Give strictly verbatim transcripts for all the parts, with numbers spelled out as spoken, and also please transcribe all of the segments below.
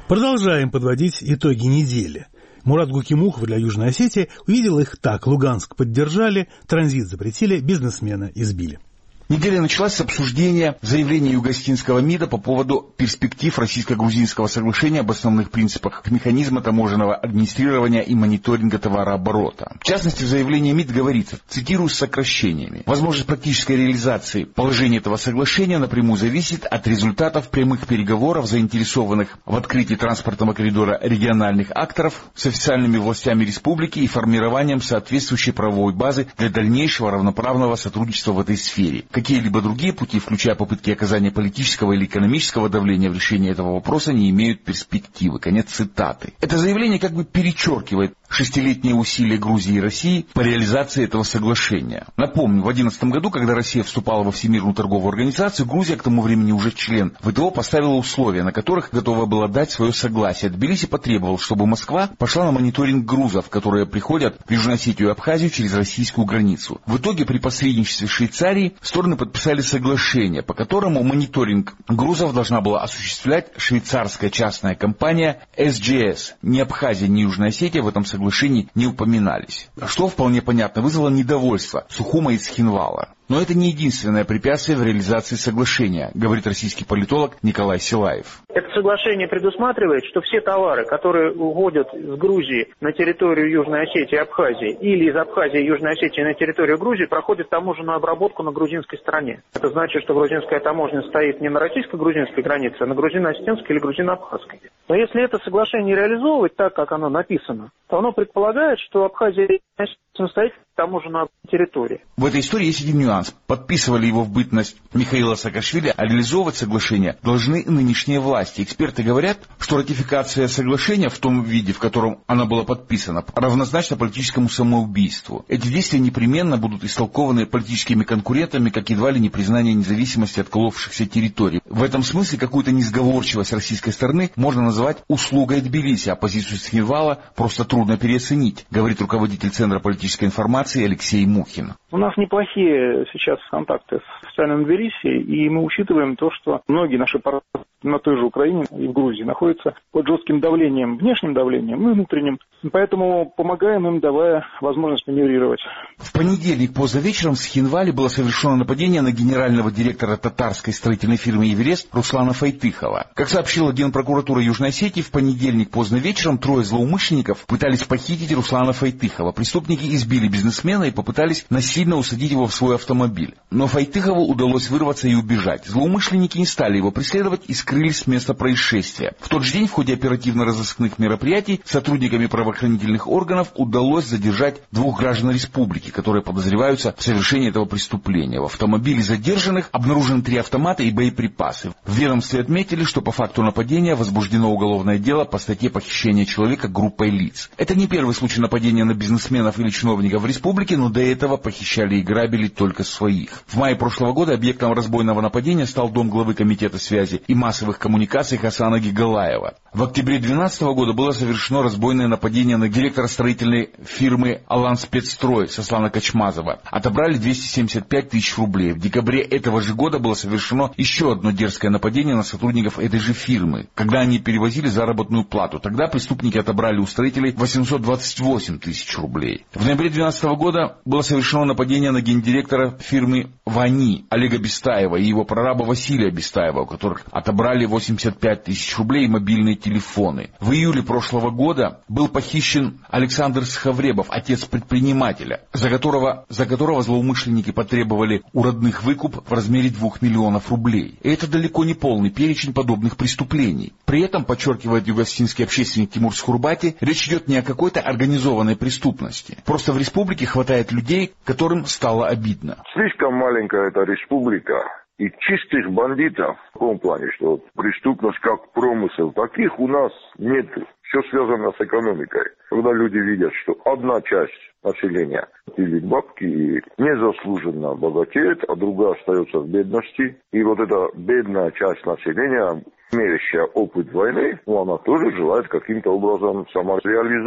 Продолжаем подводить итоги недели. Мурат Гукимухов для Южной Осетии увидел их так. Луганск поддержали, транзит запретили, бизнесмена избили. Неделя началась с обсуждения заявления юго-осетинского МИДа по поводу перспектив российско-грузинского соглашения об основных принципах механизма таможенного администрирования и мониторинга товарооборота. В частности, в заявлении МИД говорится, цитирую с сокращениями, возможность практической реализации положения этого соглашения напрямую зависит от результатов прямых переговоров заинтересованных в открытии транспортного коридора региональных акторов с официальными властями республики и формированием соответствующей правовой базы для дальнейшего равноправного сотрудничества в этой сфере. Какие-либо другие пути, включая попытки оказания политического или экономического давления в решении этого вопроса, не имеют перспективы. Конец цитаты. Это заявление как бы перечеркивает шестилетние усилия Грузии и России по реализации этого соглашения. Напомню, в две тысячи одиннадцатом году, когда Россия вступала во Всемирную торговую организацию, Грузия, к тому времени уже член ВТО, поставила условия, на которых готова была дать свое согласие. Тбилиси потребовал, чтобы Москва пошла на мониторинг грузов, которые приходят в Южную Осетию и Абхазию через российскую границу. В итоге при посредничестве Швейцарии стороны подписали соглашение, по которому мониторинг грузов должна была осуществлять швейцарская частная компания эс джи эс. Ни Абхазия, ни Южная Осетия в этом соглашении не упоминались. Что вполне понятно, вызвало недовольство Сухума и Цхинвала. Но это не единственное препятствие в реализации соглашения, говорит российский политолог Николай Силаев. Это соглашение предусматривает, что все товары, которые уходят из Грузии на территорию Южной Осетии и Абхазии, или из Абхазии и Южной Осетии на территорию Грузии, проходят таможенную обработку на грузинской стороне. Это значит, что грузинская таможня стоит не на российско-грузинской границе, а на грузино-осетинской или грузино-абхазской. Но если это соглашение реализовывать так, как оно написано, то оно предполагает, что Абхазия и Южная Осетия самостоятельно таможенную территорию. В этой истории есть один нюанс. Подписывали его в бытность Михаила Саакашвили, а реализовывать соглашение должны нынешние власти. Эксперты говорят, что ратификация соглашения в том виде, в котором оно было подписано, равнозначна политическому самоубийству. Эти действия непременно будут истолкованы политическими конкурентами как едва ли не признание независимости отколовшихся территорий. В этом смысле какую-то несговорчивость российской стороны можно назвать услугой Тбилиси, а позицию Цхинвала просто трудно переоценить, говорит руководитель Центра политической информации Алексей Мухин. У нас неплохие сейчас контакты с официальным Тбилиси, и мы учитываем то, что многие наши партнеры на той же Украине и в Грузии находятся под жестким давлением, внешним давлением и внутренним. Поэтому помогаем им, давая возможность маневрировать. В понедельник поздно вечером в Цхинвале было совершено нападение на генерального директора татарской строительной фирмы «Эверест» Руслана Файтыхова. Как сообщила Генпрокуратура Южной Осетии, в понедельник поздно вечером трое злоумышленников пытались похитить Руслана Файтыхова. Преступники избили бизнесмена и попытались насильно усадить его в свой автомобиль. Но Файтыхову удалось вырваться и убежать. Злоумышленники не стали его преследовать и скрылись с места происшествия. В тот же день в ходе оперативно-розыскных мероприятий сотрудниками правоохранительных органов удалось задержать двух граждан республики, которые подозреваются в совершении этого преступления. В автомобиле задержанных обнаружены три автомата и боеприпасы. В ведомстве отметили, что по факту нападения возбуждено уголовное дело по статье «Похищение человека группой лиц». Это не первый случай нападения на бизнесменов или чиновников в республике, но до этого похищали и грабили только своих. В мае прошлого года объектом разбойного нападения стал дом главы Комитета связи и массовых коммуникаций Хасана Гигалаева. В октябре две тысяча двенадцатого года было совершено разбойное нападение на директора строительной фирмы «Алан Спецстрой» Сослана Качмазова. Отобрали двести семьдесят пять тысяч рублей. В декабре этого же года было совершено еще одно дерзкое нападение на сотрудников этой же фирмы, когда они перевозили заработную плату. Тогда преступники отобрали у строителей восемьсот двадцать восемь тысяч рублей. В ноябре две тысяча двенадцатого года было совершено нападение на гендиректора фирмы «Вани» Олега Бестаева и его прораба Василия Бестаева, у которых отобрали восемьдесят пять тысяч рублей и мобильные телефоны. В июле прошлого года был похищен Александр Схавребов, отец предпринимателя, за которого, за которого злоумышленники потребовали у родных выкуп в размере двух миллионов рублей. И это далеко не полный перечень подобных преступлений. При этом, подчеркивает юго-осетинский общественник Тимур Схурбати, речь идет не о какой-то организованной преступности. Просто в республике хватает людей, которым стало обидно. Слишком маленькая эта республика. И чистых бандитов, в том плане, что преступность как промысел, таких у нас нет. Все связано с экономикой. Когда люди видят, что одна часть населения пилит бабки и незаслуженно богатеет, а другая остается в бедности, и вот эта бедная часть населения, имеющая опыт войны, ну, она тоже желает каким-то образом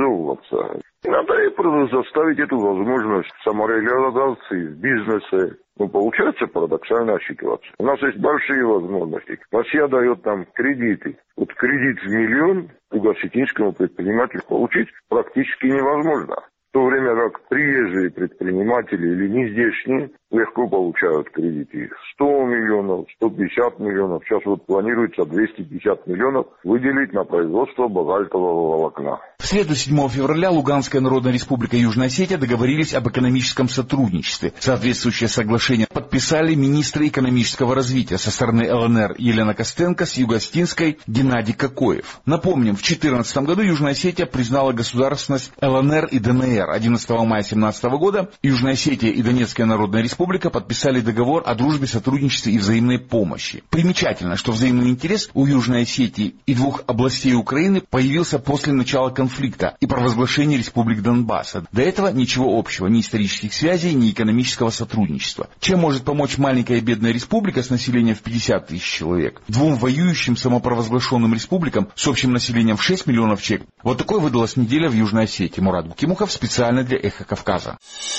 самореализовываться. И надо и заставить эту возможность самореализации в бизнесе, Ну, получается парадоксальная ситуация. У нас есть большие возможности. Россия дает там кредиты. Вот кредит в миллион тугосетинскому предпринимателю получить практически невозможно. В то время как приезжие предприниматели или не здешние легко получают кредиты. сто миллионов, сто пятьдесят миллионов. Сейчас вот планируется двести пятьдесят миллионов выделить на производство базальтового волокна. В среду седьмого февраля Луганская Народная Республика и Южная Осетия договорились об экономическом сотрудничестве. Соответствующее соглашение подписали министры экономического развития со стороны ЛНР Елена Костенко, с Юго-Осетинской Геннадий Кокоев. Напомним, в две тысячи четырнадцатом году Южная Осетия признала государственность ЛНР и ДНР. одиннадцатого мая две тысячи семнадцатого года Южная Осетия и Донецкая Народная Республика подписали договор о дружбе, сотрудничестве и взаимной помощи. Примечательно, что взаимный интерес у Южной Осетии и двух областей Украины появился после начала конфликта и провозглашения республик Донбасса. До этого ничего общего, ни исторических связей, ни экономического сотрудничества. Чем может помочь маленькая и бедная республика с населением в пятьдесят тысяч человек двум воюющим самопровозглашенным республикам с общим населением в шесть миллионов человек? Вот такой выдалась неделя в Южной Осетии. Мурат Гукимухов специально для Эхо Кавказа.